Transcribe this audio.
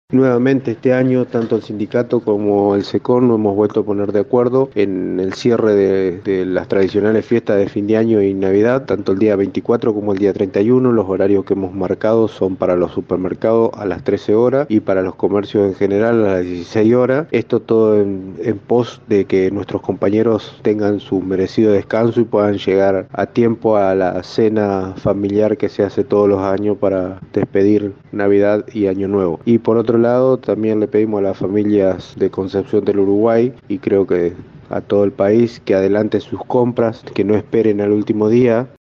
Nuevamente este año, tanto el sindicato como el SECON nos hemos vuelto a poner de acuerdo en el cierre de las tradicionales fiestas de fin de año y Navidad, tanto el día 24 como el día 31. Los horarios que hemos marcado son para los supermercados a las 13 horas y para los comercios en general a las 16 horas. Esto todo en pos de que nuestros compañeros tengan su merecido descanso y puedan llegar a tiempo a la cena familiar que se hace todos los años para despedir Navidad y Año Nuevo. Y por otro lado, también le pedimos a las familias de Concepción del Uruguay y creo que a todo el país que adelante sus compras, que no esperen al último día.